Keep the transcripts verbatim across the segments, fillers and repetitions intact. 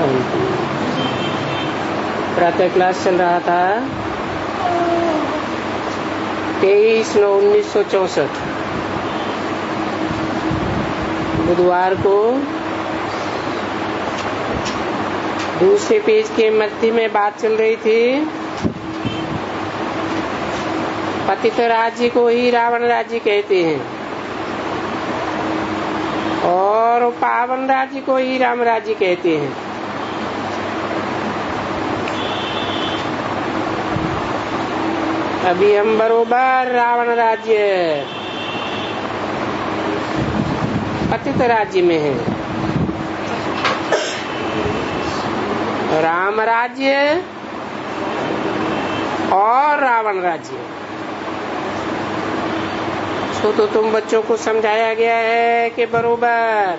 प्रातः क्लास चल रहा था तेईस नौ उन्नीस सौ चौसठ बुधवार को दूसरे पेज के मध्य में बात चल रही थी। पतित राज्य को ही रावण राज्य कहते हैं और पावन राज्य को ही राम राज्य कहते हैं। अभी हम बरोबर रावण राज्य पतित राज्य में है। राम राज्य और रावण राज्य तो, तो तुम बच्चों को समझाया गया है कि बरोबर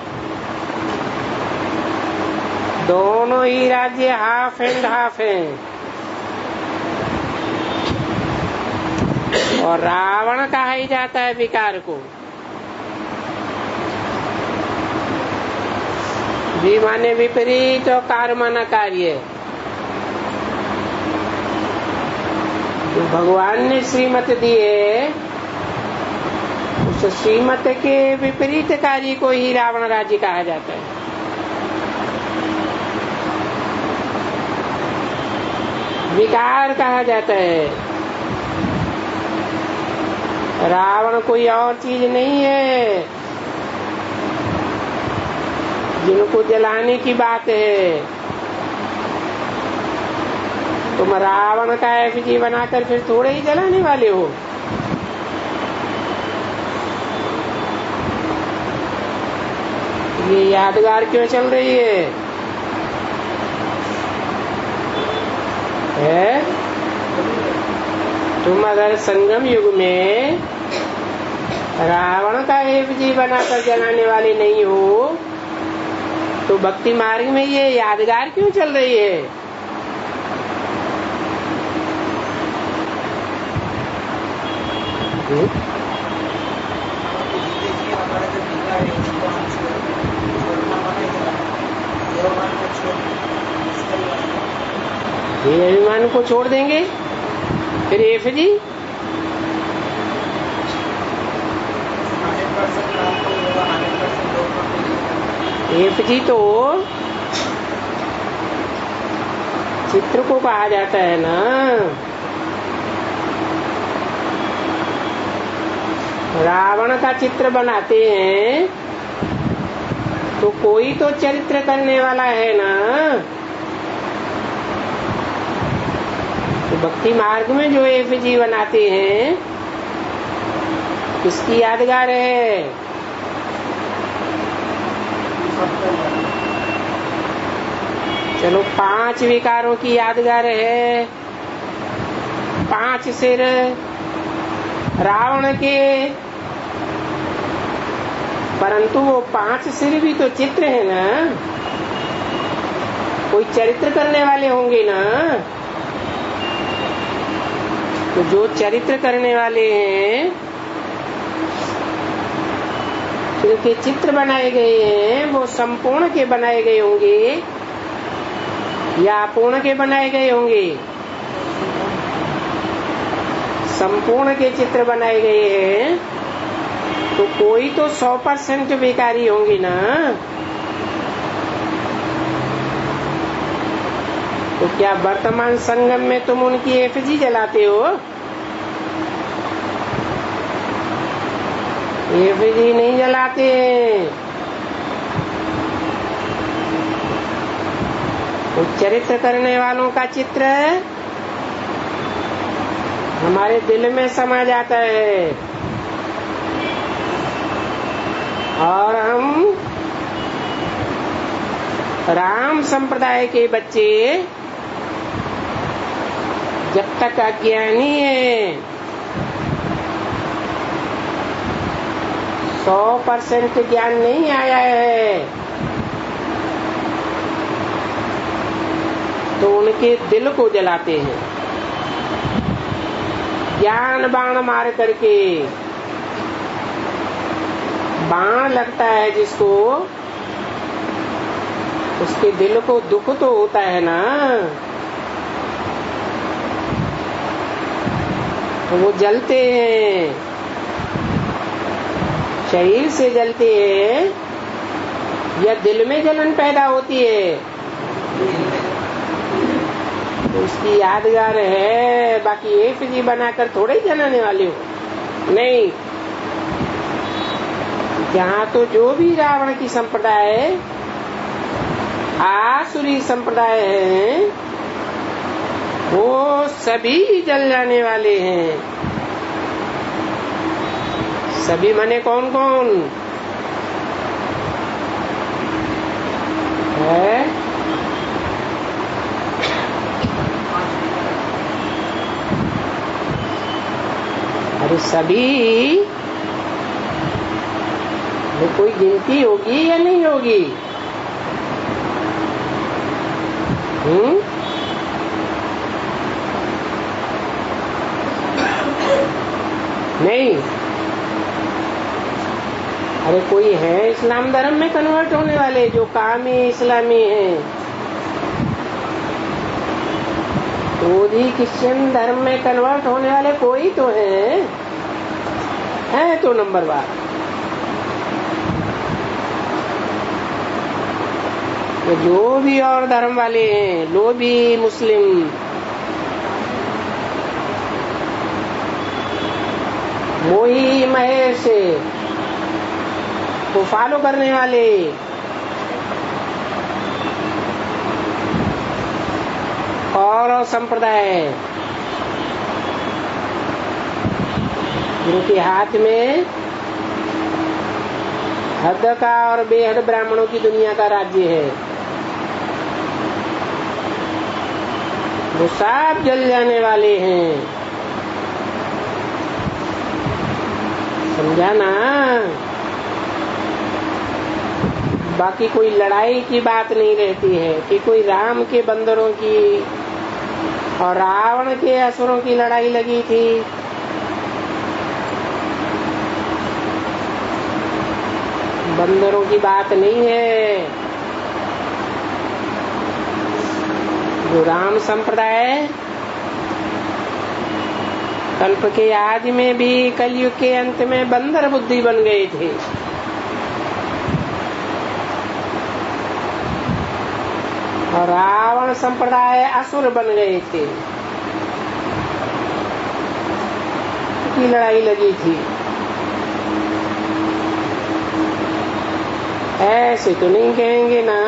दोनों ही राज्य हाफ एंड हाफ हैं और रावण कहा ही जाता है विकार को। भी माने विपरीत और कार्य माना कार्य। तो भगवान ने श्रीमत दी है, उस श्रीमत के विपरीत कार्य को ही रावण राज्य कहा जाता है। विकार कहा जाता है। रावण कोई और चीज नहीं है जिनको जलाने की बात है। तुम रावण का एफजी बनाकर फिर थोड़े ही जलाने वाले हो। ये यादगार क्यों चल रही है, है? तुम अगर संगम युग में रावण का एफजी बनाकर जलाने वाले नहीं हो तो भक्ति मार्ग में ये यादगार क्यों चल रही है? ये अभिमान को छोड़ देंगे फिर एफ जी एफ जी तो चित्र को कहा जाता है ना। रावण का चित्र बनाते हैं तो कोई तो चरित्र करने वाला है ना। तो भक्ति मार्ग में जो एफ जी बनाते हैं किसकी यादगार है? चलो पांच विकारों की यादगार है। पांच सिर रावण के, परंतु वो पांच सिर भी तो चित्र है ना। कोई चरित्र करने वाले होंगे ना। तो जो चरित्र करने वाले हैं जिनके चित्र बनाए गए हैं वो संपूर्ण के बनाए गए होंगे या अपूर्ण के बनाए गए होंगे? संपूर्ण के चित्र बनाए गए हैं तो कोई तो सौ परसेंट विकारी होंगे ना। तो क्या वर्तमान संगम में तुम उनकी एफजी जलाते हो? एफजी नहीं जलाते। तो चरित्र करने वालों का चित्र हमारे दिल में समा जाता है और हम राम संप्रदाय के बच्चे जब तक अज्ञानी है सौ परसेंट ज्ञान नहीं आया है तो उनके दिल को जलाते हैं ज्ञान बाण मार करके। बाण लगता है जिसको उसके दिल को दुख तो होता है ना, तो वो जलते हैं, शरीर से जलते हैं या दिल में जलन पैदा होती है? तो उसकी यादगार है, बाकी एक जी बनाकर थोड़े ही जलाने वाले हो। नहीं, यहाँ तो जो भी रावण की संप्रदाय, आसुरी संप्रदाय है, वो सभी जल जाने वाले हैं। सभी मने कौन कौन है? अरे सभी में कोई गिनती होगी या नहीं होगी? हम्म नहीं। अरे कोई है इस्लाम धर्म में कन्वर्ट होने वाले जो कामी इस्लामी हैं, तो भी क्रिश्चियन धर्म में कन्वर्ट होने वाले कोई तो है, है तो नंबर बार। तो जो भी और धर्म वाले हैं, लोभी मुस्लिम, मोही महेश को फॉलो करने वाले, और संप्रदाय जिनके हाथ में हद का और बेहद ब्राह्मणों की दुनिया का राज्य है, वो सब जल जाने वाले हैं। समझा ना? बाकी कोई लड़ाई की बात नहीं रहती है कि कोई राम के बंदरों की और रावण के असुरों की लड़ाई लगी थी। बंदरों की बात नहीं है। जो राम संप्रदाय कल्प के आदि में भी कलयुग के अंत में बंदर बुद्धि बन गए थे, और रावण संप्रदाय असुर बन गए थे, की लड़ाई लगी थी। ऐसे तो नहीं कहेंगे ना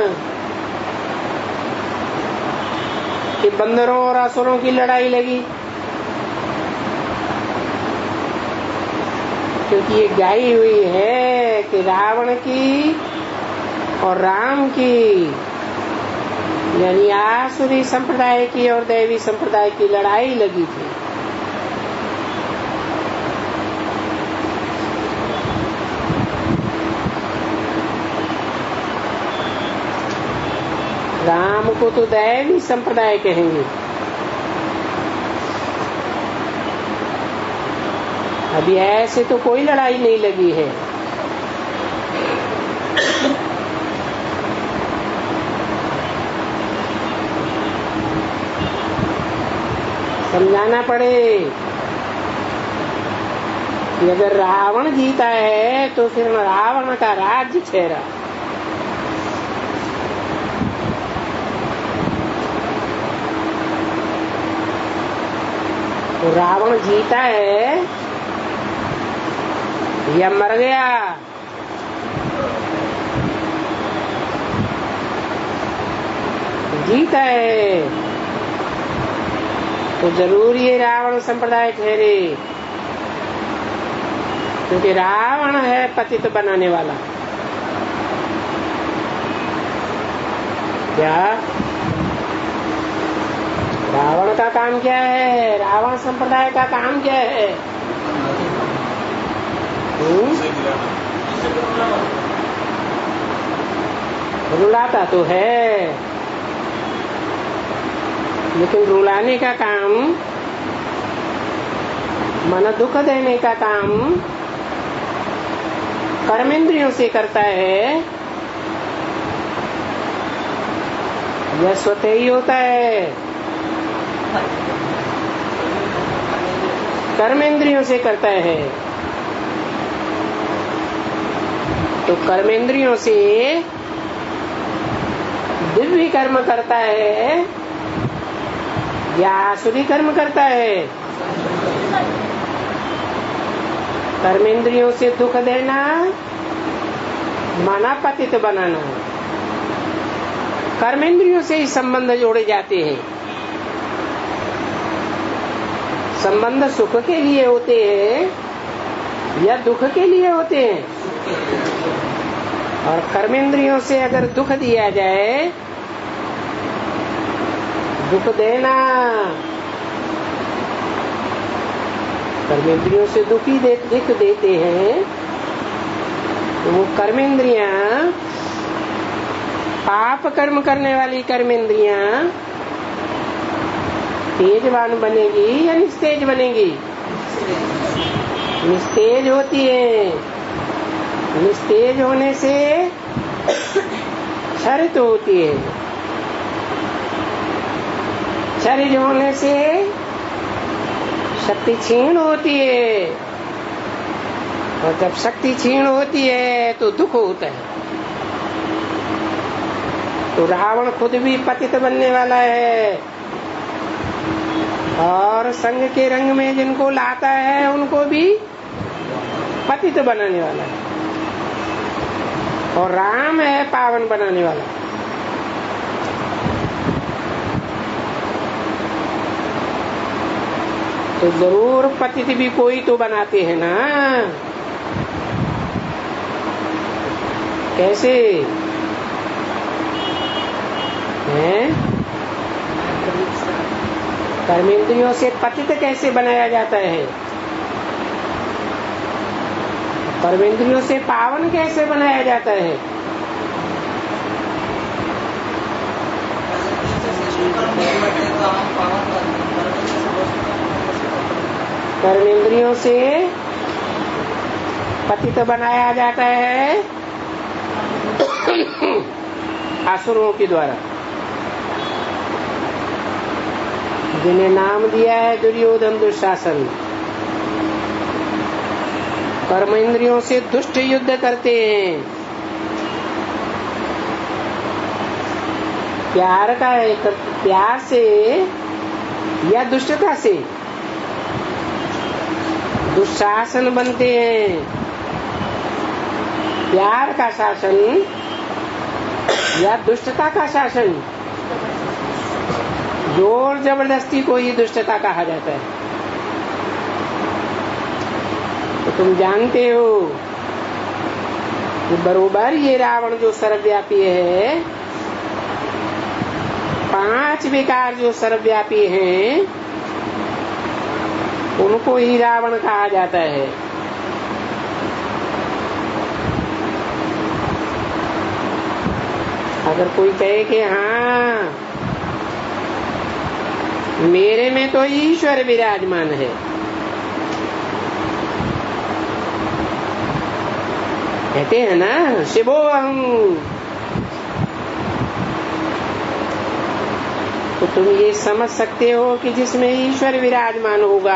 कि बंदरों और असुरों की लड़ाई लगी, क्योंकि ये गाई हुई है कि रावण की और राम की, यानी आसुरी संप्रदाय की और दैवी संप्रदाय की लड़ाई लगी थी। राम को तो दैवी संप्रदाय कहेंगे। अभी ऐसे तो कोई लड़ाई नहीं लगी है। समझाना पड़े कि अगर रावण जीता है तो फिर रावण का राज्य ठहरा, तो रावण जीता है या मर गया? जीता है तो जरूर ये रावण संप्रदाय ठहरे, क्योंकि रावण है पतित बनाने वाला। क्या रावण का काम क्या है? रावण संप्रदाय का काम क्या है? रुलाता तो है, लेकिन रुलाने का काम, मन दुख देने का काम कर्मेंद्रियों से करता है, यह स्वतः ही होता है, कर्मेंद्रियों से करता है। तो कर्मेंद्रियों से दिव्य कर्म करता है या आसुरी कर्म करता है? कर्मेंद्रियों से दुख देना, माना पतित बनाना, कर्मेंद्रियों से ही संबंध जोड़े जाते हैं। संबंध सुख के लिए होते हैं या दुख के लिए होते हैं? और कर्मेंद्रियों से अगर दुख दिया जाए, दुख देना, कर्मेंद्रियों से दुखी दे, दुख देते हैं, तो वो कर्मेंद्रियां, पाप कर्म करने वाली कर्मेंद्रियां तेजवान बनेगी या निस्तेज बनेगी? निस्तेज होती है। निस्तेज होने से क्षरित होती है, क्षरित होने से शक्ति क्षीण होती है, और जब शक्ति क्षीण होती है तो दुख होता है। तो रावण खुद भी पतित बनने वाला है, और संग के रंग में जिनको लाता है उनको भी पतित बनाने वाला है, और राम है पावन बनाने वाला। तो जरूर पतित भी कोई तो बनाते हैं ना। कैसे हैं? कर्मेंद्रियों से पतित कैसे बनाया जाता है? कर्मेंद्रियों से पावन कैसे बनाया जाता है? कर्मेंद्रियों से पतित बनाया जाता है असुरों के द्वारा, जिन्हें नाम दिया है दुर्योधन दुशासन। कर्मेंद्रियों से दुष्ट युद्ध करते हैं। प्यार का एक प्यार से या दुष्टता से दुशासन बनते हैं। प्यार का शासन या दुष्टता का शासन, जोर जबरदस्ती को ही दुष्टता कहा जाता है। तो तुम जानते हो कि बरोबर ये रावण जो सर्वव्यापी है, पांच विकार जो सर्वव्यापी हैं, उनको ही रावण कहा जाता है। अगर कोई कहे कि हाँ मेरे में तो ईश्वर विराजमान है, कहते हैं ना शिवो अहं, तो तुम ये समझ सकते हो कि जिसमें ईश्वर विराजमान होगा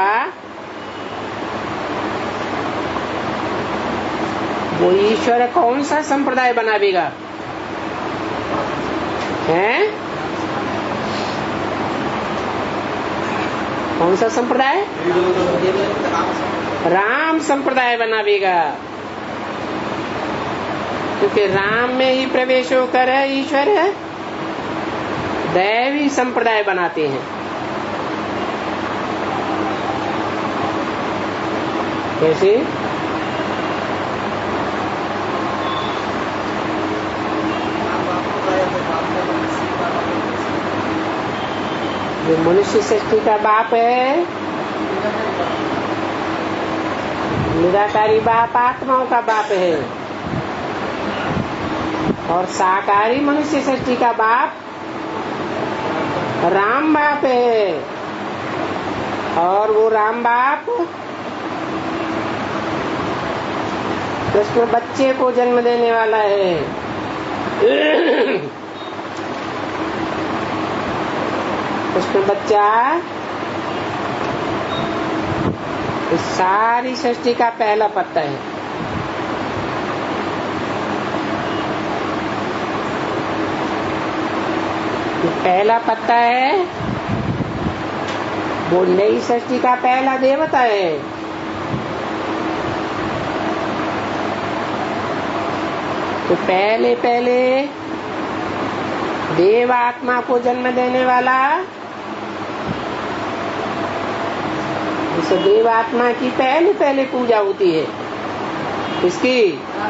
वो ईश्वर कौन सा संप्रदाय बनावेगा? हैं? कौन सा संप्रदाय? राम संप्रदाय बनावेगा, क्योंकि राम में ही प्रवेश होकर ईश्वर दैवी संप्रदाय बनाते हैं। कैसे? जो मनुष्य सृष्टि का बाप है, निराकारी बाप आत्माओं का बाप है, और साकारी मनुष्य सृष्टि का बाप राम बाप है। और वो राम बाप कृष्ण बच्चे को जन्म देने वाला है। उसमें बच्चा इस सारी सृष्टि का पहला पत्ता है। जो पहला पत्ता है वो नई सृष्टि का पहला देवता है। तो पहले पहले देव आत्मा को जन्म देने वाला, उस देव आत्मा की पहले पहले पूजा होती है। किसकी?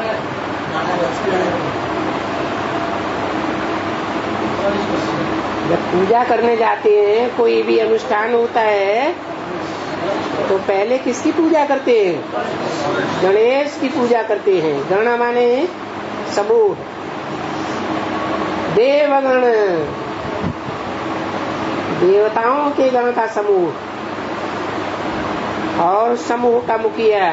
जब पूजा करने जाते हैं, कोई भी अनुष्ठान होता है तो पहले किसकी पूजा करते हैं? गणेश की पूजा करते हैं। गण माने समूह, देवगण, देवताओं के गण का समूह और समूह का मुखिया।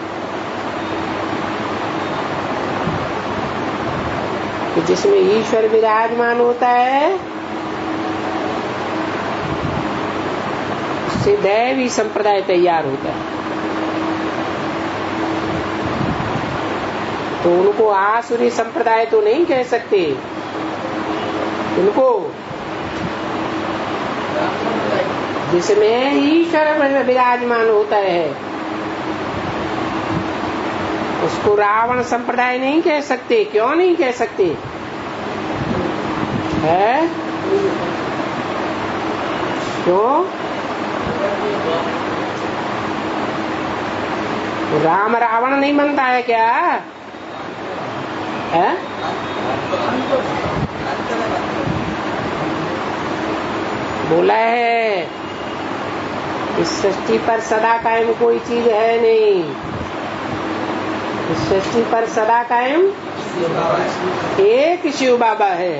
जिसमें ईश्वर विराजमान होता है, उससे दैवी संप्रदाय तैयार होता है। तो उनको आसुरी संप्रदाय तो नहीं कह सकते, उनको जिसमें ईश्वर विराजमान होता है उसको रावण संप्रदाय नहीं कह सकते। क्यों नहीं कह सकते है? क्यों? राम रावण नहीं बनता है क्या है? बोला है इस सृष्टि पर सदा कायम कोई चीज है नहीं। इस सृष्टि पर सदा कायम एक शिव बाबा है।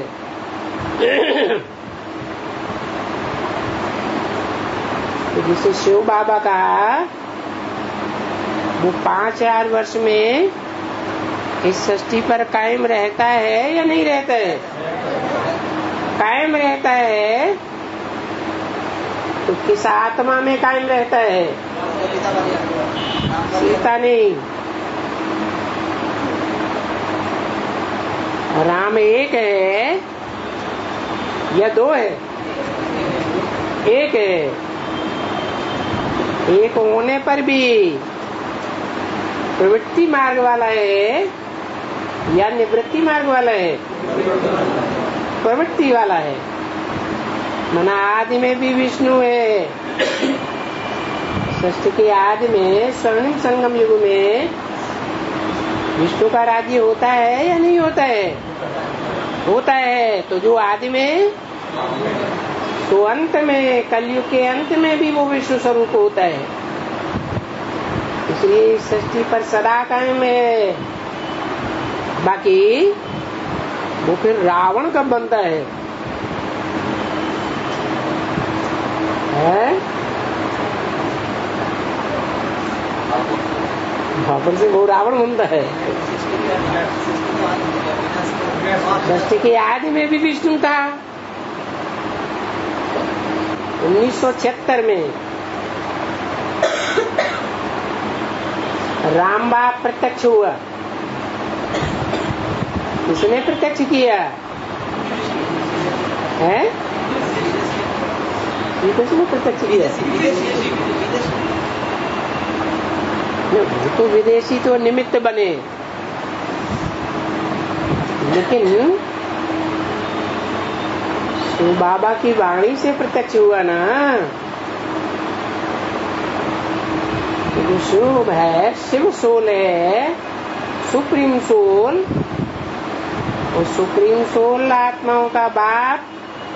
तो जिसे शिव बाबा कहा, वो पांच हजार वर्ष में इस सृष्टि पर कायम रहता है या नहीं रहता है? कायम रहता है। तो किस आत्मा में कायम रहता है? सीता नहीं। राम एक है या दो है? एक है। एक होने पर भी प्रवृत्ति मार्ग वाला है या निवृत्ति मार्ग वाला है? प्रवृत्ति वाला है। मना आदि में भी विष्णु है। सृष्टि के आदि में स्वर्णिम संगम युग में विष्णु का राज्य होता है या नहीं होता है? होता है। तो जो आदि में, तो अंत में, कलयुग के अंत में भी वो विष्णु स्वरूप होता है। इसलिए सृष्टि पर सदा कायम है। बाकी वो फिर रावण कब बनता है? है? भापर से वो रावण बनता है। सृष्टि के आदि में भी विष्णु था। उन्नीस सौ छिहत्तर में राम बाप प्रत्यक्ष हुआ। किसने प्रत्यक्ष किया है? किसने प्रत्यक्ष किया? तो विदेशी तो निमित्त बने, लेकिन शिव बाबा की वाणी से प्रत्यक्ष हुआ ना। जो शिव है, शिव सोल है, सुप्रीम सोल। और सुप्रीम सोल आत्माओं का बाप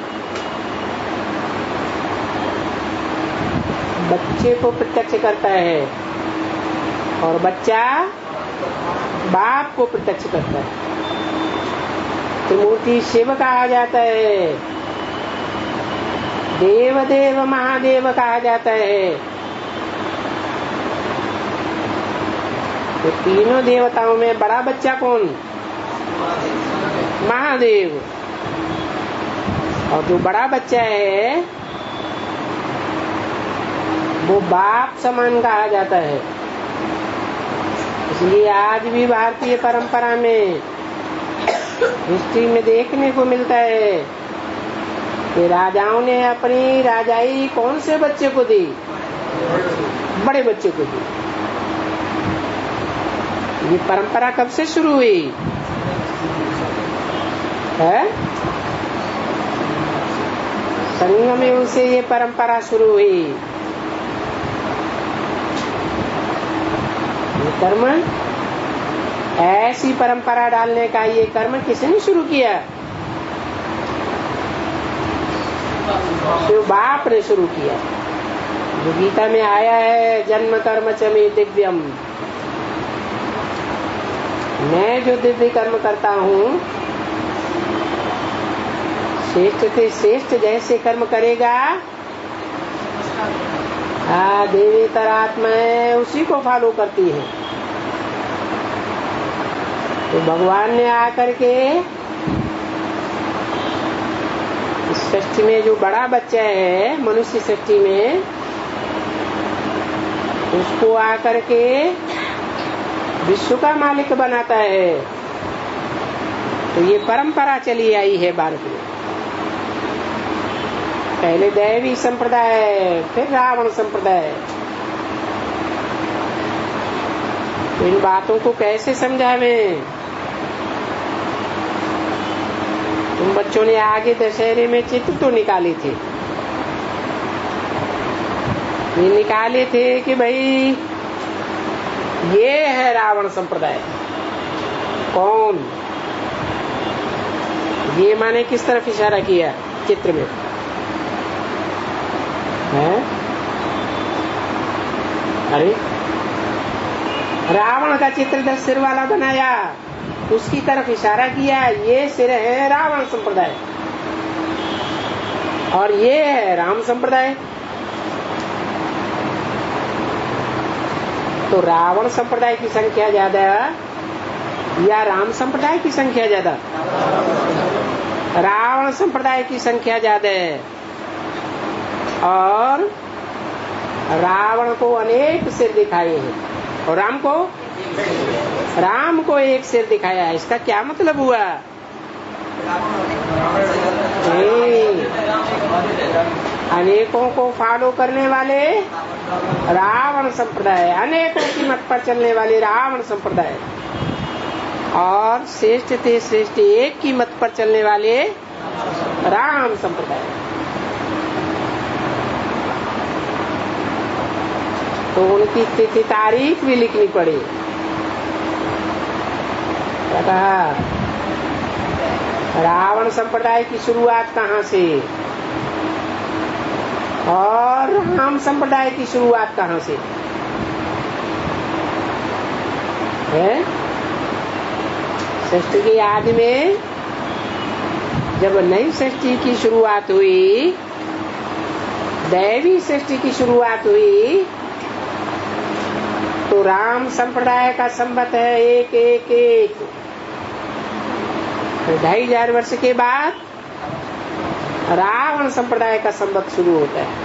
बच्चे को प्रत्यक्ष करता है और बच्चा बाप को प्रत्यक्ष करता है। त्रिमूर्ति शिव कहा जाता है, देव देव महादेव कहा जाता है। तो तीनों देवताओं में बड़ा बच्चा कौन? महादेव। और जो बड़ा बच्चा है वो बाप समान कहा जाता है। इसलिए आज भी भारतीय परंपरा में हिस्ट्री में देखने को मिलता है कि राजाओं ने अपनी राजाई कौन से बच्चे को दी? बड़े बच्चे को दी। ये परंपरा कब से शुरू हुई है? संगम युग से ये परंपरा शुरू हुई। ये कर्म, ऐसी परंपरा डालने का ये कर्म किसने शुरू किया? शिव बाप ने शुरू किया। जो गीता में आया है, जन्म कर्म च मे दिव्यम, मैं जो दिव्य कर्म करता हूँ, श्रेष्ठ से श्रेष्ठ जैसे कर्म करेगा, आ देवेतर आत्माएं उसी को फॉलो करती है। तो भगवान ने आकर के इस सृष्टि में जो बड़ा बच्चा है मनुष्य सृष्टि में, उसको आकर के विश्व का मालिक बनाता है। तो ये परंपरा चली आई है भारत में। पहले दैवी संप्रदाय, फिर रावण संप्रदाय। तो इन बातों को कैसे समझावें? तुम बच्चों ने आगे दशहरे में चित्र तो निकाले थे, ये निकाले थे कि भाई ये है रावण संप्रदाय। कौन? ये माने किस तरफ इशारा किया चित्र में है? अरे रावण का चित्र दस सिर वाला बनाया, उसकी तरफ इशारा किया, ये सिर है रावण संप्रदाय और ये है राम संप्रदाय। तो रावण संप्रदाय की संख्या ज्यादा या राम संप्रदाय की संख्या ज्यादा? रावण संप्रदाय की संख्या ज्यादा है। और रावण को अनेक सिर दिखाए हैं और राम को राम को एक सिर दिखाया है। इसका क्या मतलब हुआ? अनेकों को फॉलो करने वाले रावण संप्रदाय, अनेकों की मत पर चलने वाले रावण संप्रदाय, और श्रेष्ठ थे श्रेष्ठ एक की मत पर चलने वाले राम संप्रदाय। तो उनकी तिथि तारीख भी लिखनी पड़ी। क्या कहा? रावण संप्रदाय की शुरुआत कहाँ से और राम संप्रदाय की शुरुआत कहाँ से है? सृष्टि के आदि में जब नई सृष्टि की शुरुआत हुई, दैवी सृष्टि की शुरुआत हुई, तो राम संप्रदाय का संवत है एक एक एक। ढाई हजार वर्ष के बाद रावण संप्रदाय का संवत शुरू होता है।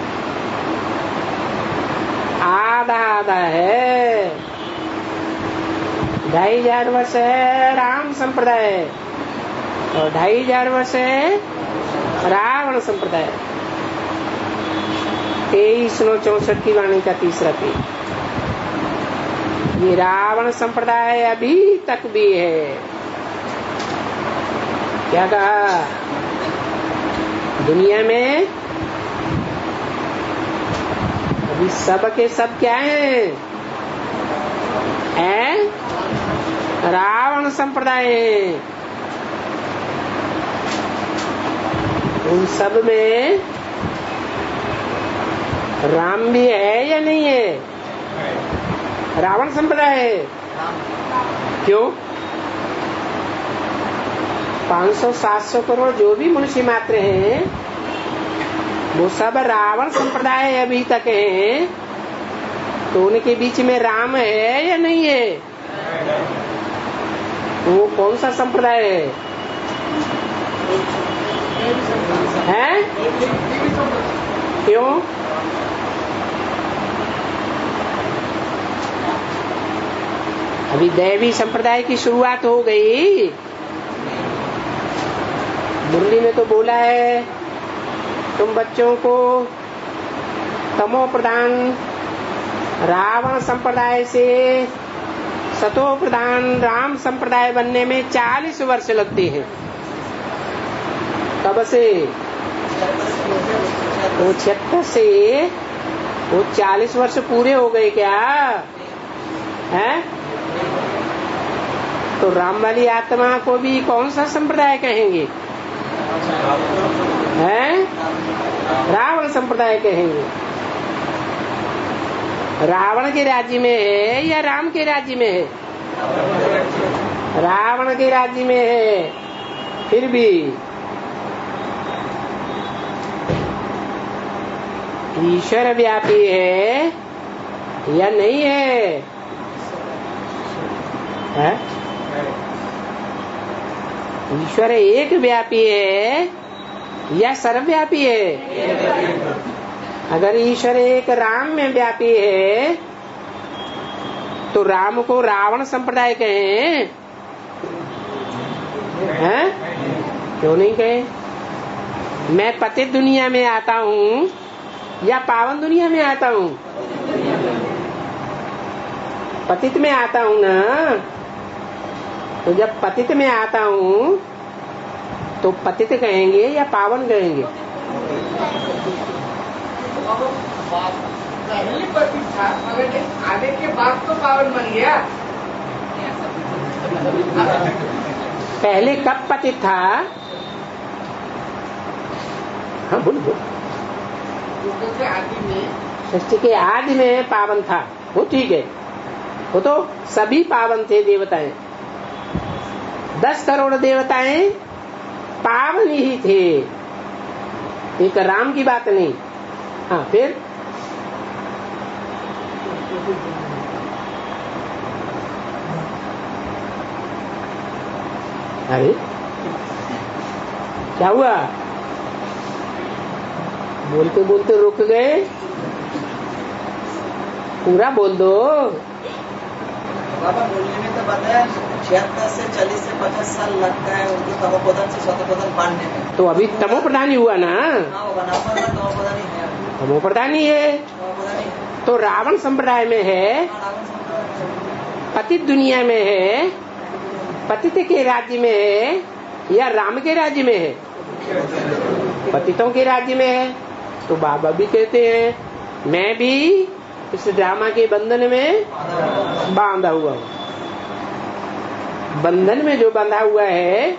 आधा आधा है, ढाई हजार वर्ष है राम संप्रदाय और ढाई हजार वर्ष है रावण संप्रदाय। तेईस नौ चौसठ की वाणी का तीसरा पेज। ये रावण संप्रदाय अभी तक भी है। क्या कहा? दुनिया में अभी सब के सब क्या हैं? हैं? रावण संप्रदाय है। उन सब में राम भी है या नहीं है? रावण संप्रदाय है। क्यों? पाँच सौ सात सौ करोड़ जो भी मनुष्य मात्र हैं, वो सब रावण संप्रदाय अभी तक हैं। तो उनके बीच में राम है या नहीं है? वो कौन सा संप्रदाय है? हैं? क्यों? अभी दैवी संप्रदाय की शुरुआत हो गई। मुरली में तो बोला है तुम बच्चों को तमो प्रधान रावण संप्रदाय से सतो प्रधान राम संप्रदाय बनने में चालीस वर्ष लगते हैं। कब से? वो छिहत्तर से वो चालीस वर्ष पूरे हो गए क्या है? तो राम वाली आत्मा को भी कौन सा संप्रदाय कहेंगे? हैं? रावण संप्रदाय कहेंगे। रावण के राज्य में है या राम के राज्य में है? रावण के राज्य में है। फिर भी ईश्वर व्यापी है या नहीं है? है? ईश्वर एक व्यापी है या सर्वव्यापी है? अगर ईश्वर एक राम में व्यापी है तो राम को रावण संप्रदाय कहें? हैं? क्यों नहीं कहें? मैं पतित दुनिया में आता हूँ या पावन दुनिया में आता हूँ? पतित में आता हूँ ना। तो जब पतित में आता हूँ तो पतित कहेंगे या पावन कहेंगे? पहले पतित था मगर आने के बाद तो पावन बन गया। पहले कब पतित था? हाँ बोल बोल। सृष्टि के आदि में पावन था, वो ठीक है। वो तो सभी पावन थे देवताएं। दस करोड़ देवताएं पावन ही थे, एक राम की बात नहीं। हाँ फिर अरे क्या हुआ? बोलते बोलते रुक गए। पूरा बोल दो। बाबा बोलने में तो बताया छिहत्तर से चालीस से पचास साल लगता है उनको तमोप्रधान से सतोप्रधान बांधने में। तो अभी तमोप्रधान ही हुआ ना। हाँ वो बना हुआ तमोप्रधान ही है। तमोप्रधान ही है तो रावण संप्रदाय में है, पतित दुनिया में है, पतित के राज्य में है या राम के राज्य में है? पतितों के राज्य में है। तो बाबा भी कहते हैं मैं भी इस ड्रामा के बंधन में बांधा हुआ हूँ। बंधन में जो बंधा हुआ है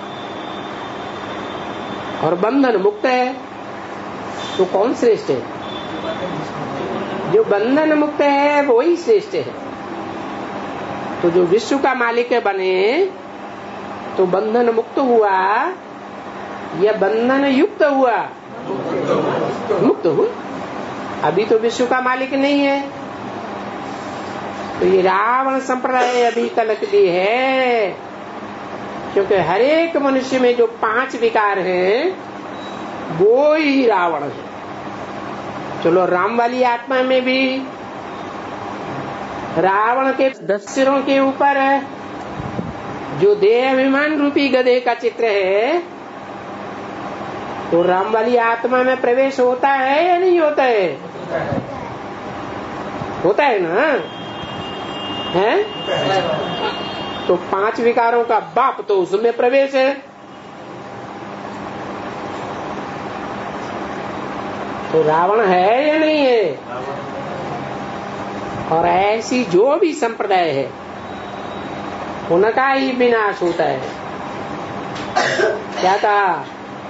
और बंधन मुक्त है तो कौन श्रेष्ठ है? जो बंधन मुक्त है वो ही श्रेष्ठ है। तो जो विश्व का मालिक बने तो बंधन मुक्त हुआ या बंधन युक्त हुआ? मुक्त हुआ। अभी तो विश्व का मालिक नहीं है। तो ये रावण संप्रदाय अभी तलक भी है, क्योंकि हर एक मनुष्य में जो पांच विकार हैं वो ही रावण है। चलो राम वाली आत्मा में भी रावण के दस सिरों के ऊपर जो देह अभिमान रूपी गधे का चित्र है, तो राम वाली आत्मा में प्रवेश होता है या नहीं होता है? होता है ना। है? तो पांच विकारों का बाप तो उसमें प्रवेश है। तो रावण है या नहीं है? और ऐसी जो भी संप्रदाय है उनका ही विनाश होता है। क्या कहा?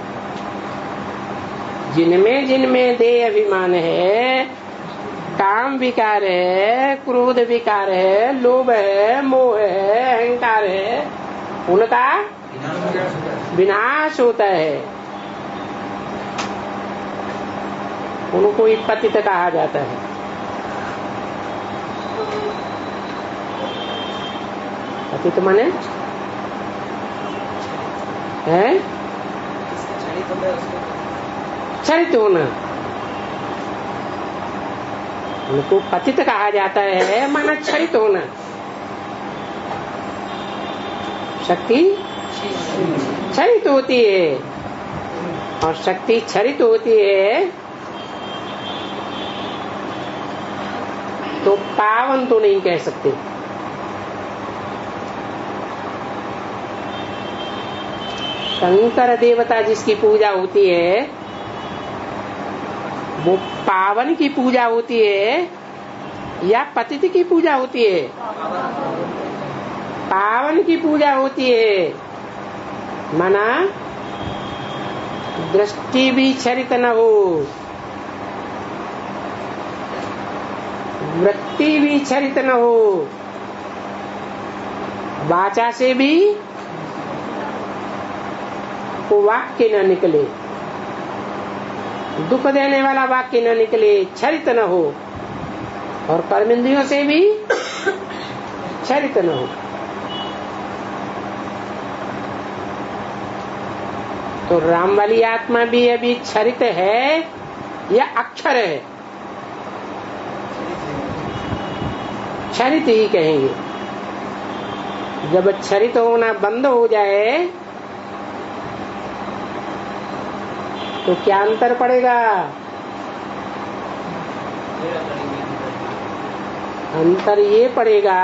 जिनमें जिनमें देह अभिमान है, काम विकार है, क्रोध विकार है, लोभ है, मोह है, अहंकार है, उनका विनाश होता है। उनको ही पतित कहा जाता है। पतित माने है चरित होना। उनको पतित कहा जाता है, माना चरित होना। शक्ति क्षरित होती है, और शक्ति क्षरित होती है तो पावन तो नहीं कह सकते। शंकर देवता जिसकी पूजा होती है वो पावन की पूजा होती है या पतित की पूजा होती है? पावन की पूजा होती है। माना दृष्टि भी क्षरित न हो, वृत्ति भी क्षरित न हो, वाचा से भी को वाक्य न निकले, दुख देने वाला वाक्य न निकले, क्षरित न हो, और कर्मेंद्रियों से भी क्षरित न हो। तो राम वाली आत्मा भी अभी क्षरित है या अक्षर है? क्षरित ही कहेंगे। जब क्षरित होना बंद हो जाए तो क्या अंतर पड़ेगा? अंतर ये पड़ेगा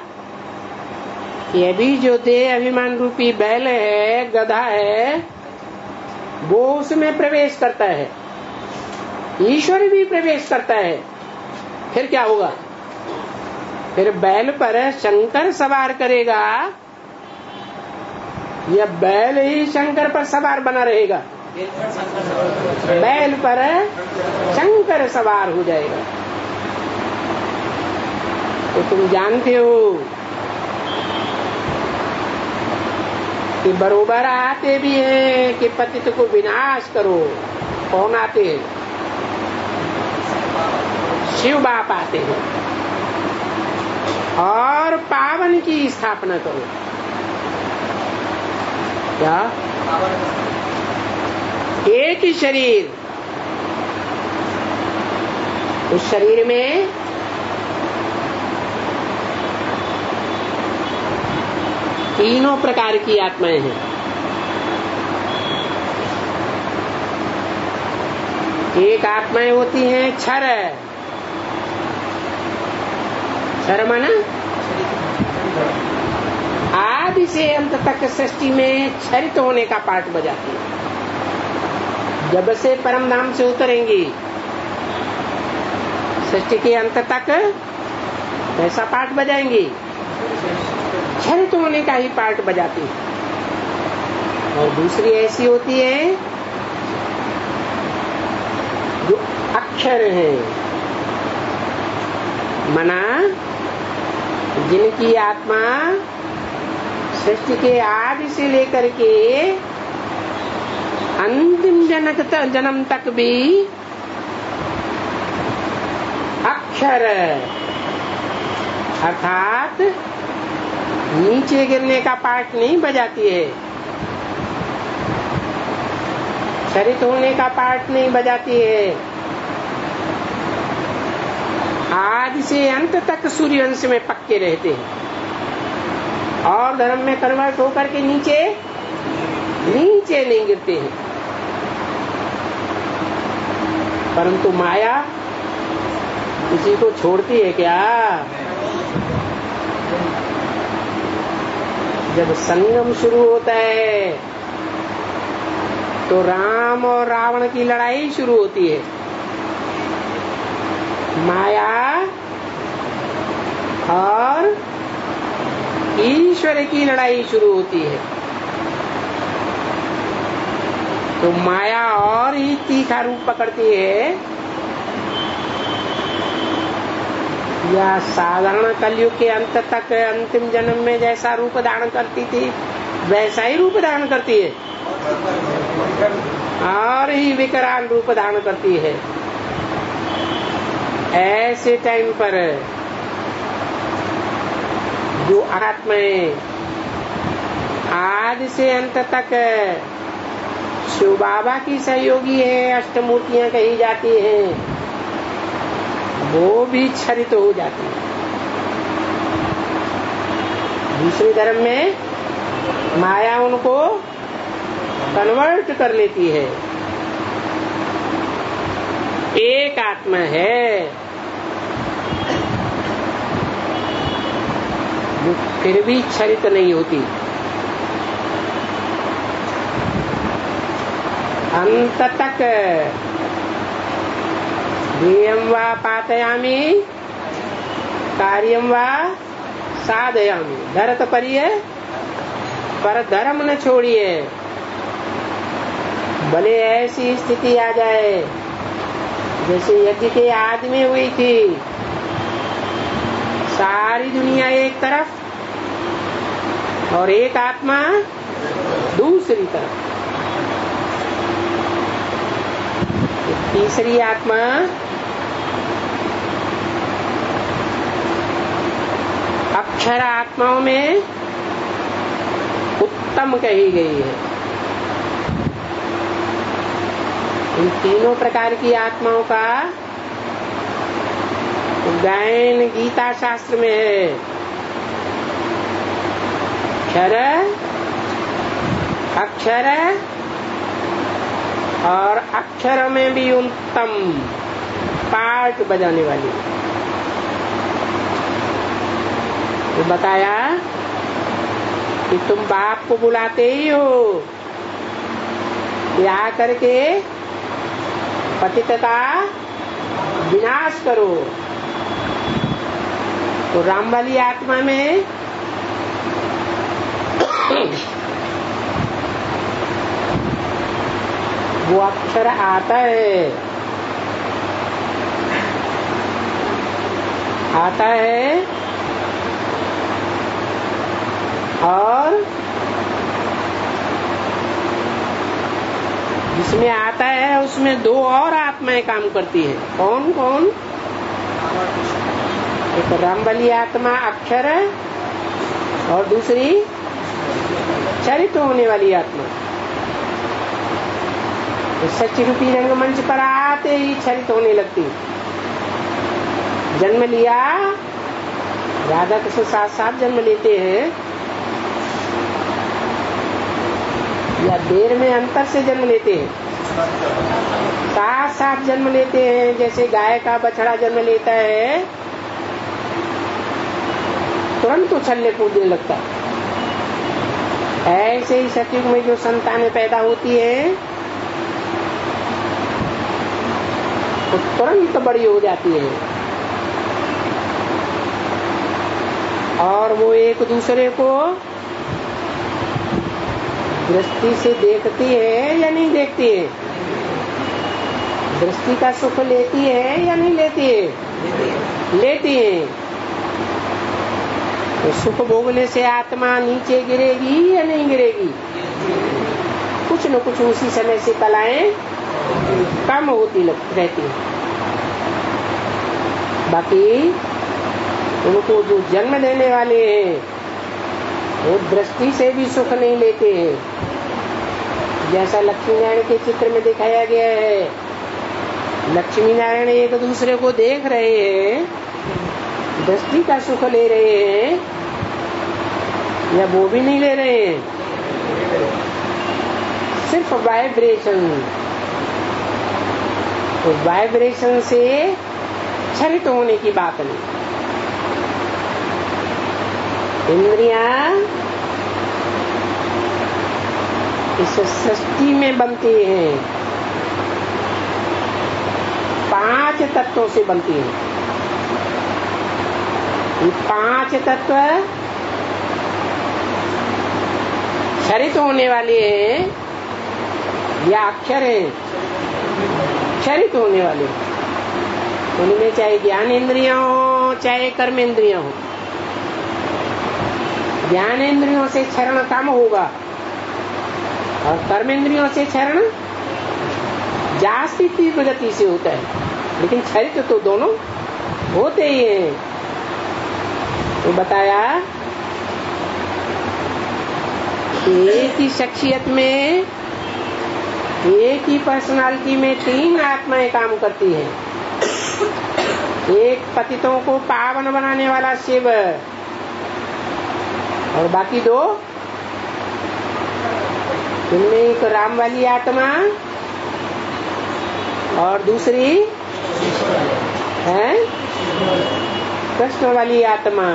कि अभी जो देह अभिमान रूपी बैल है, गधा है, वो उसमें प्रवेश करता है, ईश्वर भी प्रवेश करता है। फिर क्या होगा? फिर बैल पर शंकर सवार करेगा या बैल ही शंकर पर सवार बना रहेगा? बैल पर शंकर सवार हो जाएगा। तो तुम जानते हो कि बरोबर आते भी हैं कि पतित को विनाश करो। कौन आते हैं? शिव बाप आते हैं। और पावन की स्थापना करो। क्या? एक ही शरीर, उस शरीर में तीनों प्रकार की आत्माएं हैं। एक आत्माएं होती हैं क्षर। क्षर माना आदि से अंत तक सृष्टि में क्षरित होने का पाठ बजाती है। जब से परम धाम से उतरेंगी सृष्टि के अंत तक ऐसा पाठ बजाएंगी, क्षरित होने का ही पाठ बजाती है। और दूसरी ऐसी होती है जो अक्षर है, मना जिनकी आत्मा सृष्टि के आदि से लेकर के अंतिम जनक जन्म तक भी अक्षर अर्थात नीचे गिरने का पाठ नहीं बजाती है, क्षरित होने का पाठ नहीं बजाती है। आदि से अंत तक सूर्यवंश में पक्के रहते हैं और धर्म में कन्वर्ट होकर के नीचे नीचे नहीं गिरते हैं। परंतु माया किसी को छोड़ती है क्या? जब संगम शुरू होता है तो राम और रावण की लड़ाई शुरू होती है। माया और ईश्वर की लड़ाई शुरू होती है। तो माया और ही तीखा रूप पकड़ती है या साधारण कलयुग के अंत तक अंतिम जन्म में जैसा रूप धारण करती थी वैसा ही रूप धारण करती है और ही विकराल रूप धारण करती है। ऐसे टाइम पर जो आत्माएं आदि से अंत तक शिव बाबा की सहयोगी है, अष्टमूर्तियां कही जाती हैं, वो भी क्षरित हो जाती है। दूसरे धर्म में माया उनको कन्वर्ट कर लेती है। एक आत्मा है जो फिर भी क्षरित नहीं होती। अंत तक ध्येयं वा पातयामि कार्यं वा साधयामि। धरत परिये पर धर्म न छोड़िए। भले ऐसी स्थिति आ जाए जैसे यज्ञ के आदि में हुई थी, सारी दुनिया एक तरफ और एक आत्मा दूसरी तरफ। तीसरी आत्मा अक्षर आत्माओं में उत्तम कही गई है। इन तीनों प्रकार की आत्माओं का गायन गीता शास्त्र में है। क्षर, अक्षर और अक्षर में भी उत्तम पार्ट बजाने वाली। तो बताया कि तुम बाप को बुलाते ही हो कि आ करके पतितता विनाश करो। तो राम वाली आत्मा में वो अक्षर आता है आता है और जिसमें आता है उसमें दो और आत्माएं काम करती है। कौन कौन? एक रामबली आत्मा अक्षर और दूसरी चरित होने वाली आत्मा। तो सच रूपी रंगमंच पर आते ही चरित होने लगती। जन्म लिया, राधा कृष्ण साथ साथ जन्म लेते हैं या देर में अंतर से जन्म लेते हैं? साथ साथ जन्म लेते हैं। जैसे गाय का बछड़ा जन्म लेता है तुरंत उछलने कूदने लगता है, ऐसे ही सतयुग में जो संतानें पैदा होती है तो तुरंत बड़ी हो जाती है और वो एक दूसरे को दृष्टि से देखती है या नहीं देखती है? दृष्टि का सुख लेती है या नहीं लेती है? लेती है। तो सुख भोगने से आत्मा नीचे गिरेगी या नहीं गिरेगी? कुछ न कुछ उसी समय से कलाएं कम होती रहती है। बाकी उनको जो जन्म देने वाले हैं वो दृष्टि से भी सुख नहीं लेते हैं। जैसा लक्ष्मी नारायण के चित्र में दिखाया गया है, लक्ष्मी नारायण एक दूसरे को देख रहे हैं, दृष्टि का सुख ले रहे हैं या वो भी नहीं ले रहे हैं? सिर्फ वाइब्रेशन। तो वाइब्रेशन से क्षरित होने की बात नहीं। इंद्रियां इस सृष्टि में बनती हैं, पांच तत्वों से बनती हैं। ये पांच तत्व क्षरित होने वाले हैं या अक्षर हैं? क्षरित होने वाले। उनमें चाहे ज्ञान इंद्रियां हो चाहे कर्म इंद्रियां हो। ज्ञान इंद्रियों से क्षरण कम होगा और कर्म इंद्रियों से क्षरण जास्ती तीव्र गति से होता है, लेकिन क्षरित तो दोनों होते ही हैं। तो बताया एक ही शख्सियत में, एक ही पर्सनालिटी में तीन आत्माएं काम करती हैं। एक पतितों को पावन बनाने वाला शिव और बाकी दो इनमें एक राम वाली आत्मा और दूसरी है कृष्ण वाली आत्मा।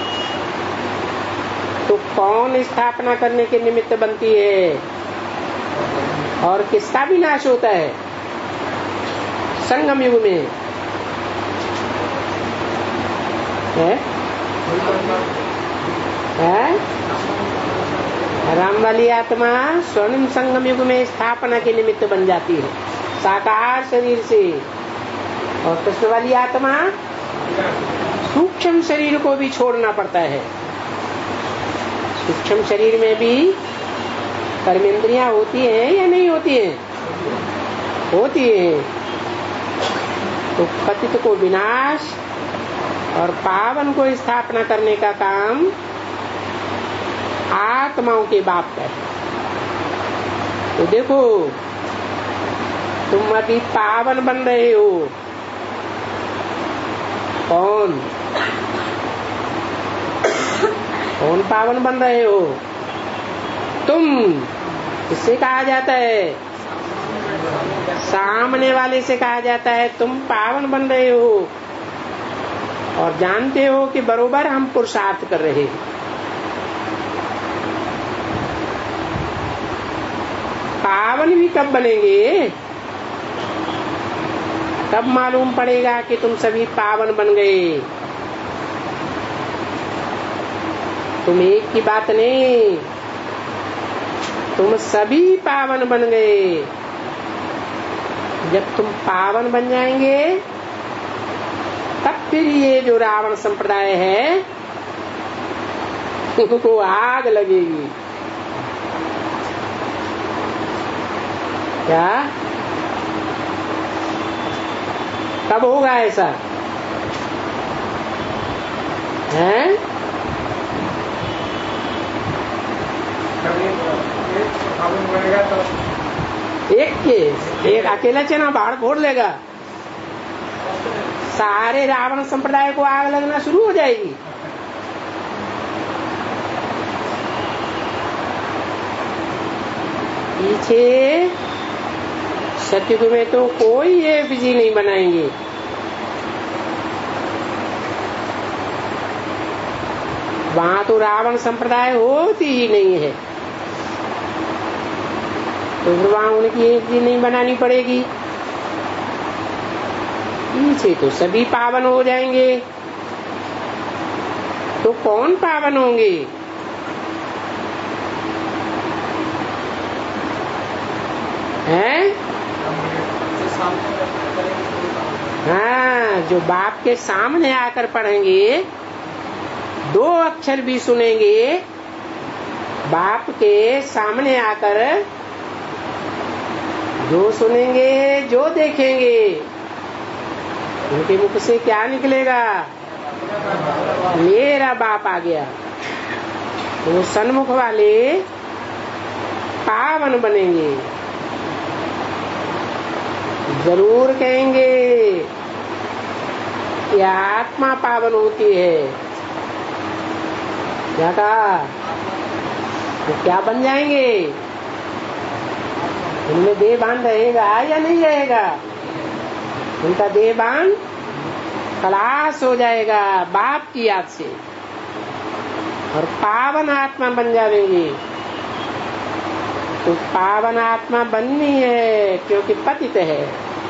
तो कौन स्थापना करने के निमित्त बनती है और किसका विनाश होता है संगम युग में? है? है? राम वाली आत्मा स्वर्णिम संगम युग में स्थापना के निमित्त बन जाती है साकार शरीर से, और कृष्ण वाली आत्मा सूक्ष्म शरीर को भी छोड़ना पड़ता है। सूक्ष्म शरीर में भी कर्मेंद्रियां होती हैं या नहीं होती हैं? होती हैं। तो पतित को विनाश और पावन को स्थापना करने का काम आत्माओं के बाप का है। तो देखो, तुम अभी पावन बन रहे हो। कौन कौन पावन बन रहे हो? तुम। किससे कहा जाता है? सामने वाले से कहा जाता है तुम पावन बन रहे हो, और जानते हो कि बरोबर हम पुरुषार्थ कर रहे हैं। पावन भी कब बनेंगे? तब मालूम पड़ेगा कि तुम सभी पावन बन गए। तुम एक की बात नहीं, तुम सभी पावन बन गए। जब तुम पावन बन जाएंगे तब फिर ये जो रावण संप्रदाय है उनको आग लगेगी। क्या? कब होगा ऐसा? है? एक के एक अकेला चना बाढ़ फोड़ लेगा, सारे रावण संप्रदाय को आग लगना शुरू हो जाएगी। पीछे सतयुग में तो कोई ये बिजी नहीं बनाएंगे। वहां तो रावण संप्रदाय होती ही नहीं है, तो फिर वहां उनकी एक भी नहीं बनानी पड़ेगी। पीछे तो सभी पावन हो जाएंगे। तो कौन पावन होंगे? हैं? हाँ, जो बाप के सामने आकर पढ़ेंगे, दो अक्षर भी सुनेंगे, बाप के सामने आकर जो सुनेंगे, जो देखेंगे, उनके मुख से क्या निकलेगा? मेरा बाप आ गया। तो वो सन्मुख वाले पावन बनेंगे। जरूर कहेंगे कि आत्मा पावन होती है। क्या कहा? तो क्या बन जाएंगे? उनमें देहबान रहेगा या नहीं रहेगा? उनका देहबान खलास हो जाएगा बाप की याद से, और पावन आत्मा बन जाएंगे। तो पावन आत्मा बननी है क्योंकि पतित है।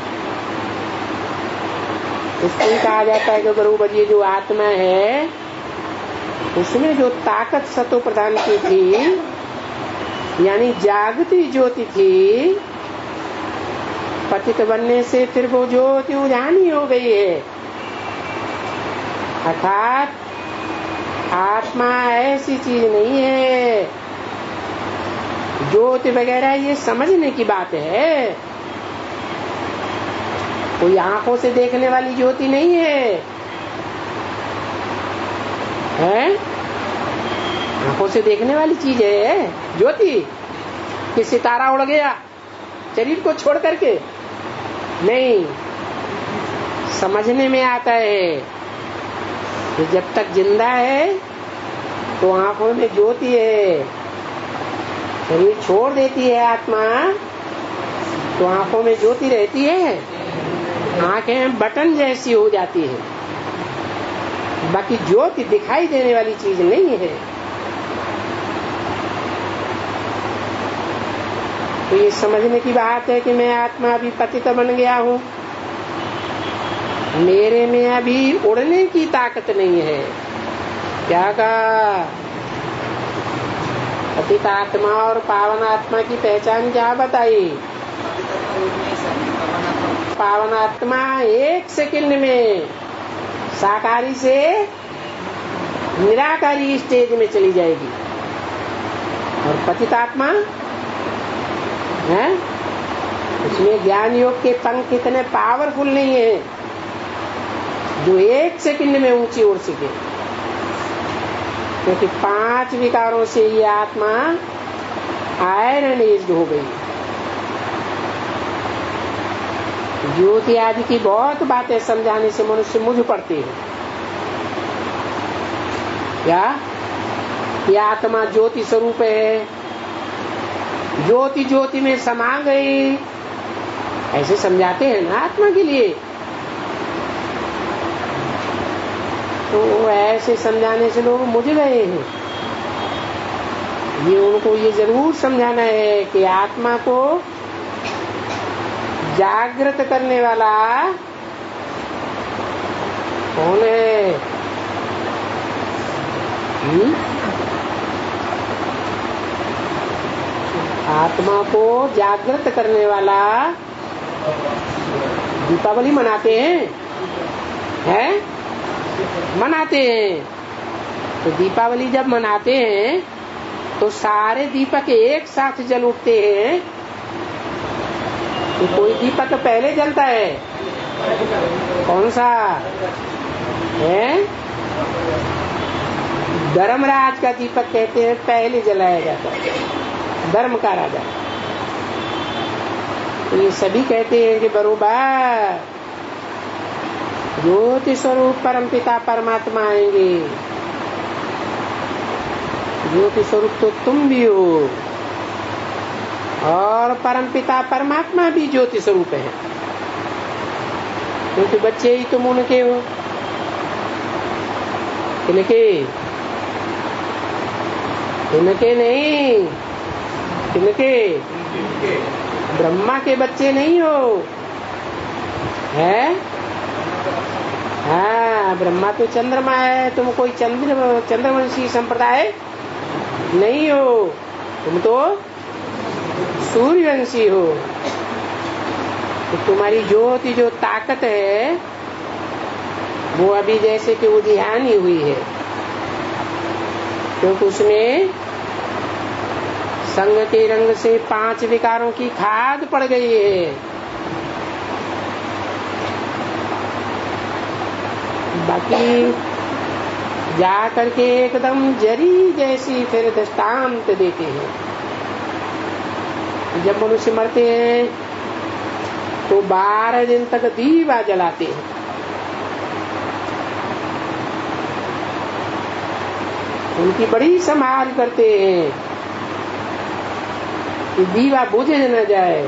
इसलिए कहा जाता है कि बरोबर ये जो आत्मा है उसमें जो ताकत सतो प्रदान की थी, यानी जागती ज्योति थी, पतित बनने से फिर वो ज्योति उजानी हो गई है। अर्थात आत्मा ऐसी चीज नहीं है, ज्योति वगैरह ये समझने की बात है। कोई आंखों से देखने वाली ज्योति नहीं है, है? आंखों से देखने वाली चीज है ज्योति कि सितारा उड़ गया शरीर को छोड़ करके? नहीं, समझने में आता है कि जब तक जिंदा है तो आंखों में ज्योति है, शरीर छोड़ देती है आत्मा तो आंखों में ज्योति रहती है, आंखें बटन जैसी हो जाती है, बाकी ज्योति दिखाई देने वाली चीज नहीं है। तो ये समझने की बात है कि मैं आत्मा अभी पतित बन गया हूँ, मेरे में अभी उड़ने की ताकत नहीं है। क्या कहा? पतित आत्मा और पावन आत्मा की पहचान क्या बताई? पावन आत्मा एक सेकंड में साकारी से निराकारी स्टेज में चली जाएगी, और पतित आत्मा है उसमें ज्ञान योग के पंख इतने पावरफुल नहीं है जो एक सेकंड में ऊंची उड़ सके, क्योंकि पांच विकारों से ये आत्मा आयरनाइज्ड हो गई। ज्योति आदि की बहुत बातें समझाने से मनुष्य मुझ पड़ते हैं। क्या ये आत्मा ज्योति स्वरूप है, ज्योति ज्योति में समा गई, ऐसे समझाते हैं ना आत्मा के लिए। तो ऐसे समझाने से लोग मुझ गए हैं। ये उनको ये जरूर समझाना है कि आत्मा को जागृत करने वाला कौन है? हुँ? आत्मा को जागृत करने वाला दीपावली मनाते हैं, हैं? मनाते हैं। तो दीपावली जब मनाते हैं तो सारे दीपक एक साथ जल उठते हैं। तो कोई दीपक तो पहले जलता है, कौन सा है? धर्मराज का दीपक कहते हैं पहले जलाया जाता है, धर्म का राजा। तो ये सभी कहते हैं कि बरोबर ज्योति स्वरूप परम पिता परमात्मा आएंगे। ज्योति स्वरूप तो तुम भी हो, और परम पिता परमात्मा भी ज्योति स्वरूप है, क्योंकि बच्चे ही तुम उनके हो। इनके इनके नहीं, इनके ब्रह्मा के बच्चे नहीं हो, है? हाँ, ब्रह्मा तो चंद्रमा है, तुम कोई चंद्र चंद्रवंशी संप्रदाय नहीं हो, तुम तो सूर्यवंशी हो। तो तुम्हारी ज्योति जो ताकत है वो अभी जैसे कि उद्यानी हुई है, क्योंकि उसमें संग के रंग से पांच विकारों की खाद पड़ गई है। बाकी जा करके एकदम जरी जैसी फिर दृष्टांत देते हैं। जब मनुष्य मरते हैं तो बारह दिन तक दीवा जलाते हैं। उनकी बड़ी संभाल करते हैं कि दीवा बुझ न जाए,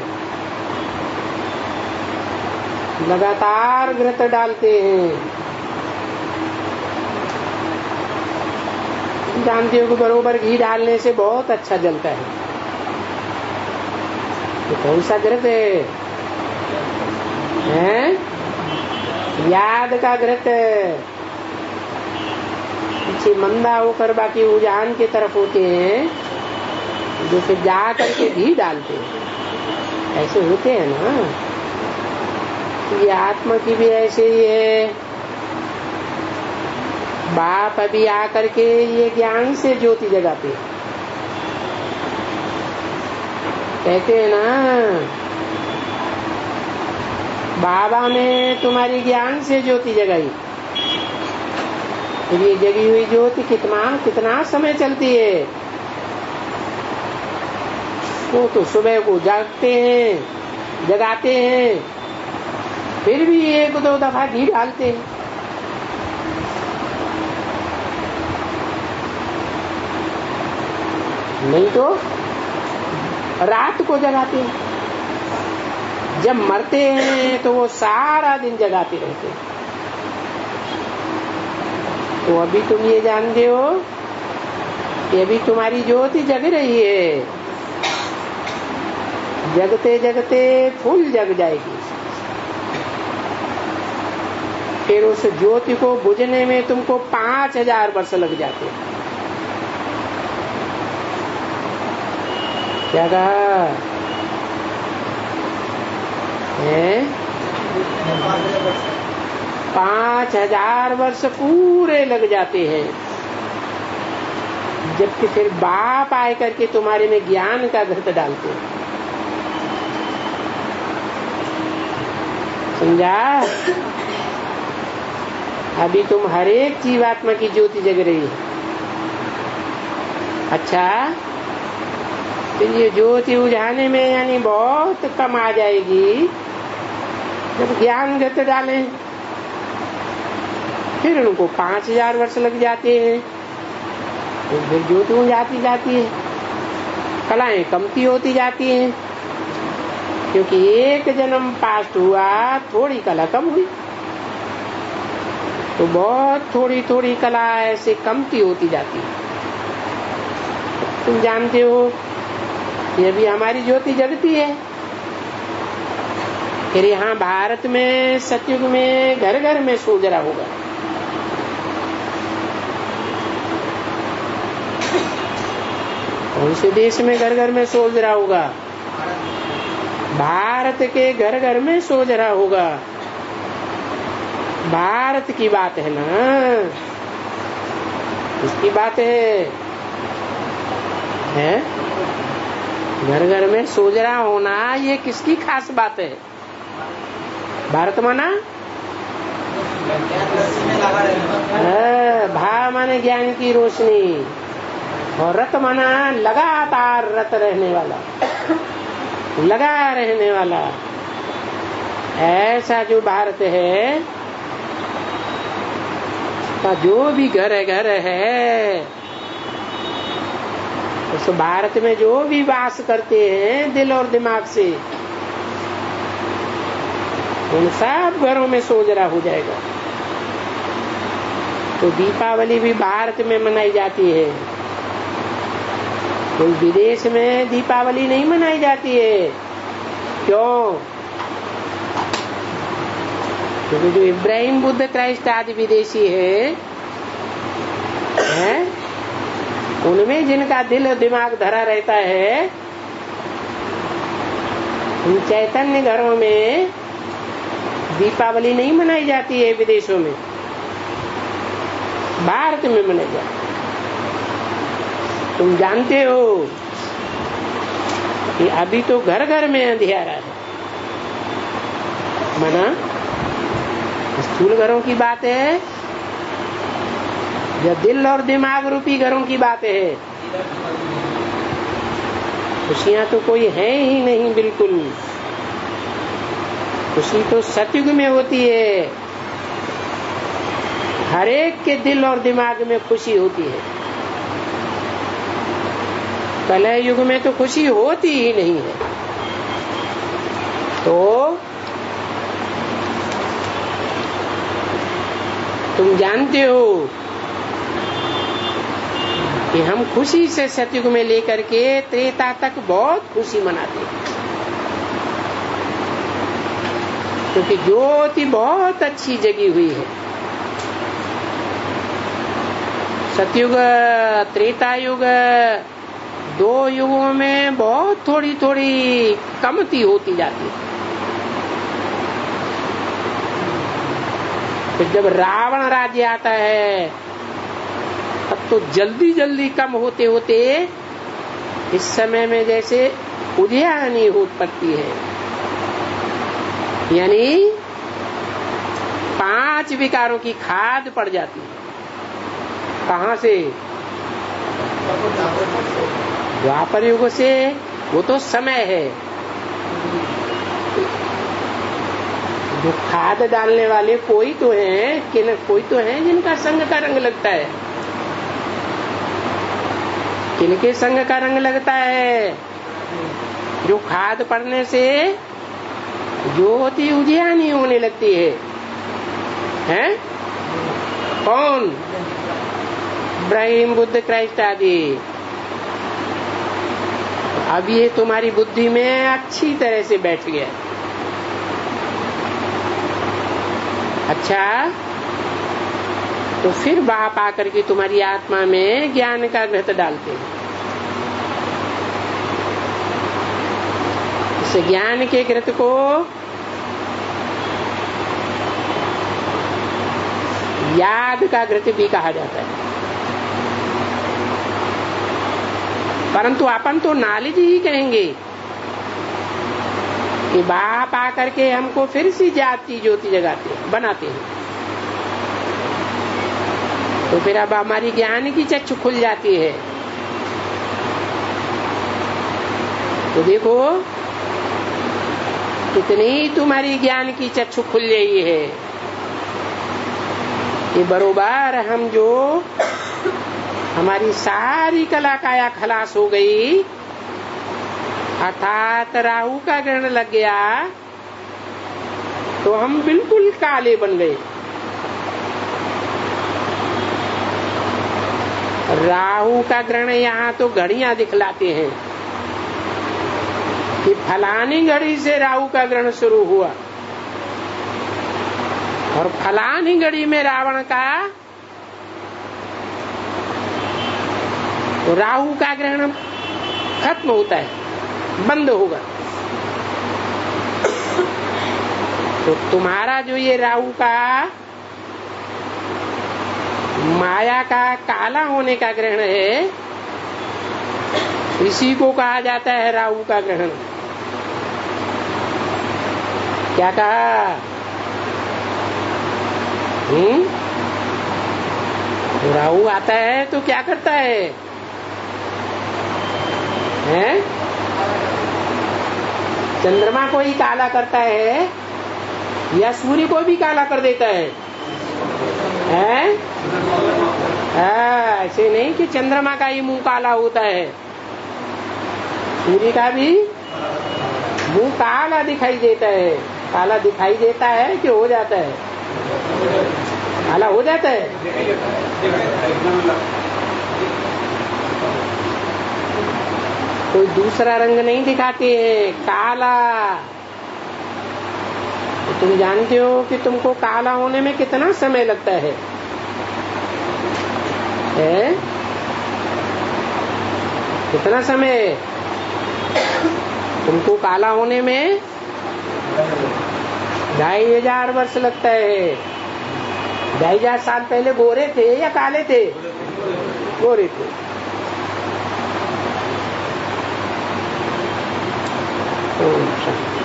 लगातार घृत डालते हैं। जानते हो कि बरोबर घी डालने से बहुत अच्छा जलता है। तो कौन सा घृत है? हैं? याद का घृत। पीछे मंदा होकर बाकी उजान की तरफ होते हैं, जो फिर जा करके घी डालते हैं। ऐसे होते हैं ना। ये आत्मा की भी ऐसे ही है। बाप अभी आकर के ये ज्ञान से ज्योति जगाते हैं। कहते हैं ना, बाबा ने तुम्हारी ज्ञान से ज्योति जगाई। फिर ये जगी हुई ज्योति कितना कितना समय चलती है? वो तो सुबह को जागते हैं, जगाते हैं, फिर भी एक दो दफा घी डालते हैं। नहीं तो रात को जगाते हैं, जब मरते हैं तो वो सारा दिन जगाते रहते हैं। तो अभी तुम ये जानते हो कि अभी तुम्हारी ज्योति जग रही है, जगते जगते फुल जग जाएगी। फिर उस ज्योति को बुझने में तुमको पांच हजार वर्ष लग जाते हैं। क्या कहा है? पांच हजार वर्ष पूरे लग जाते हैं। जबकि फिर बाप आए करके तुम्हारे में ज्ञान का घृत डालते हैं। समझा? अभी तुम हर एक जीवात्मा की ज्योति जग रही है। अच्छा, तो ये ज्योति उजाने में यानी बहुत कम आ जाएगी जब ज्ञान घृत डालें। फिर उनको पांच हजार वर्ष लग जाते हैं, तो फिर ज्योति उजाती जाती है, कलाएं कमती होती जाती हैं। क्योंकि एक जन्म पास्ट हुआ, थोड़ी कला कम हुई, तो बहुत थोड़ी थोड़ी कला ऐसे कमती होती जाती है। तुम जानते हो ये भी हमारी ज्योति जगती है। फिर यहाँ भारत में सतयुग में घर घर में सोजरा होगा। कौन से देश में घर घर में सोजरा होगा? भारत के घर घर में सोजरा होगा। भारत की बात है ना, इसकी बात है, है? घर घर में सोजरा होना ये किसकी खास बात है? भारत माना भा माने ज्ञान की रोशनी, और रत माना लगातार रत रहने वाला, लगा रहने वाला। ऐसा जो भारत है का जो भी घर है घर है, उस भारत में जो भी वास करते हैं दिल और दिमाग से, उन सब घरों में सोजरा हो जाएगा। तो दीपावली भी भारत में मनाई जाती है, कोई विदेश में दीपावली नहीं मनाई जाती है। क्यों? क्योंकि जो इब्राहिम बुद्ध क्राइस्ट आदि विदेशी है, है उनमें जिनका दिल और दिमाग धरा रहता है, उन चैतन्य घरों में दीपावली नहीं मनाई जाती है। विदेशों में, भारत में मनाई जाती है। तुम जानते हो कि अभी तो घर घर में अंधियारा है। माना स्थूल घरों की बात है या दिल और दिमाग रूपी घरों की बात है? खुशियां तो कोई है ही नहीं, बिल्कुल। खुशी तो सतयुग में होती है, हर एक के दिल और दिमाग में खुशी होती है। कलह युग में तो खुशी होती ही नहीं है। तो तुम जानते हो कि हम खुशी से सतयुग में लेकर के त्रेता तक बहुत खुशी मनाते हैं, क्योंकि ज्योति बहुत अच्छी जगी हुई है। सतयुग त्रेता युग दो युगों में बहुत थोड़ी थोड़ी कमती होती जाती है। फिर जब रावण राज्य आता है तब तो जल्दी जल्दी कम होते होते इस समय में जैसे उद्यानी हो पड़ती है, यानी पांच विकारों की खाद पड़ जाती है। कहां से? द्वापर युग से। वो तो समय है, जो खाद डालने वाले कोई तो हैं कि न कोई तो हैं जिनका संग का रंग लगता है। किनके संग का रंग लगता है? जो खाद पड़ने से ज्योति उजियानी होने लगती है, हैं? कौन? इब्राहिम, बुद्ध, क्राइस्ट आदि। अब ये तुम्हारी बुद्धि में अच्छी तरह से बैठ गया। अच्छा, तो फिर बाप आकर के तुम्हारी आत्मा में ज्ञान का घृत डालते हैं। इस ज्ञान के घृत को याद का घृत भी कहा जाता है। परंतु अपन तो नॉलेज ही कहेंगे कि बाप आकर के हमको फिर से जाति ज्योति जगाते हैं, बनाते हैं। तो फिर अब हमारी ज्ञान की चक्षु खुल जाती है। तो देखो कितनी तुम्हारी ज्ञान की चक्षु खुल गई है कि बरोबर हम जो हमारी सारी कला काया खलास हो गई, अर्थात राहु का ग्रहण लग गया, तो हम बिल्कुल काले बन गए। राहु का ग्रहण यहाँ तो घड़ियां दिखलाते हैं कि फलानी घड़ी से राहु का ग्रहण शुरू हुआ और फलानी घड़ी में रावण का तो राहु का ग्रहण खत्म होता है, बंद होगा। तो तुम्हारा जो ये राहु का माया का काला होने का ग्रहण है, इसी को कहा जाता है राहु का ग्रहण। क्या कहा? हम्म राहु आता है तो क्या करता है, हैं? चंद्रमा को ही काला करता है या सूर्य को भी काला कर देता है? हैं? ऐसे नहीं कि चंद्रमा का ही मुंह काला होता है, सूर्य का भी मुंह काला दिखाई देता है। काला दिखाई देता है कि हो जाता है? काला हो जाता है। कोई दूसरा रंग नहीं दिखाते हैं, काला। तो तुम जानते हो कि तुमको काला होने में कितना समय लगता है, है? कितना समय तुमको काला होने में? ढाई हजार वर्ष लगता है। ढाई हजार साल पहले गोरे थे या काले थे? गोरे थे। ओम शांति।